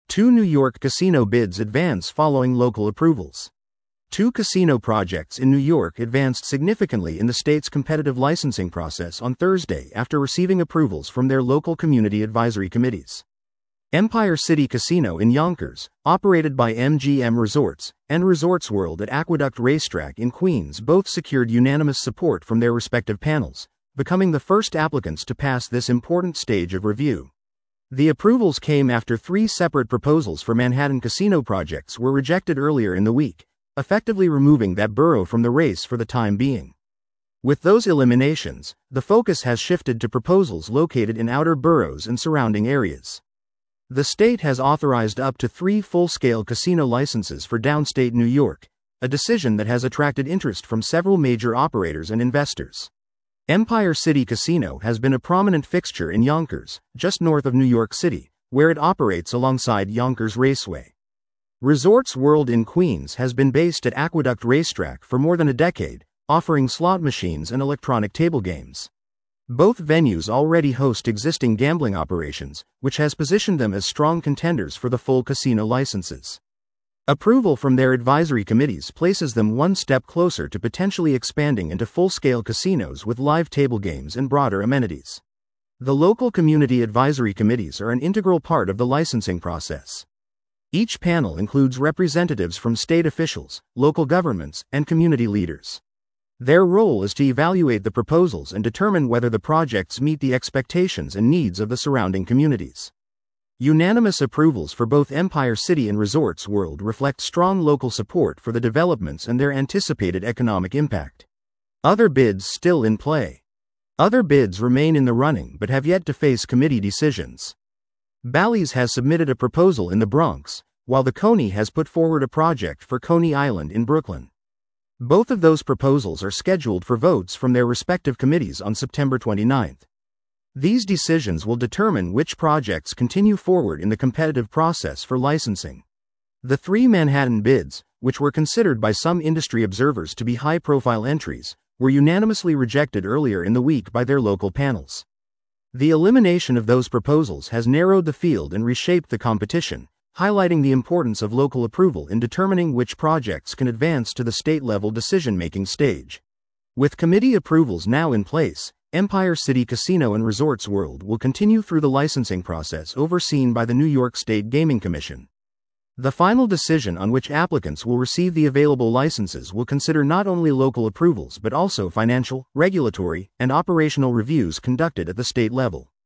Two New York casino bids advance following local approvals. Two casino projects in New York advanced significantly in the state's competitive licensing process on Thursday after receiving approvals from their local community advisory committees. Empire City Casino in Yonkers, operated by MGM Resorts, and Resorts World at Aqueduct Racetrack in Queens both secured unanimous support from their respective panels, becoming the first applicants to pass this important stage of review. The approvals came after three separate proposals for Manhattan casino projects were rejected earlier in the week, effectively removing that borough from the race for the time being. With those eliminations, the focus has shifted to proposals located in outer boroughs and surrounding areas. The state has authorized up to 3 full-scale casino licenses for downstate New York, a decision that has attracted interest from several major operators and investors. Empire City Casino has been a prominent fixture in Yonkers, just north of New York City, where it operates alongside Yonkers Raceway. Resorts World in Queens has been based at Aqueduct Racetrack for more than a decade, offering slot machines and electronic table games. Both venues already host existing gambling operations, which has positioned them as strong contenders for the full casino licenses. Approval from their advisory committees places them one step closer to potentially expanding into full-scale casinos with live table games and broader amenities. The local community advisory committees are an integral part of the licensing process. Each panel includes representatives from state officials, local governments, and community leaders. Their role is to evaluate the proposals and determine whether the projects meet the expectations and needs of the surrounding communities. Unanimous approvals for both Empire City and Resorts World reflect strong local support for the developments and their anticipated economic impact. Other bids still in play. Other bids remain in the running but have yet to face committee decisions. Bally's has submitted a proposal in the Bronx, while the Coney has put forward a project for Coney Island in Brooklyn. Both of those proposals are scheduled for votes from their respective committees on September 29. These decisions will determine which projects continue forward in the competitive process for licensing. The 3 Manhattan bids, which were considered by some industry observers to be high-profile entries, were unanimously rejected earlier in the week by their local panels. The elimination of those proposals has narrowed the field and reshaped the competition, highlighting the importance of local approval in determining which projects can advance to the state-level decision-making stage. With committee approvals now in place, Empire City Casino and Resorts World will continue through the licensing process overseen by the New York State Gaming Commission. The final decision on which applicants will receive the available licenses will consider not only local approvals but also financial, regulatory, and operational reviews conducted at the state level.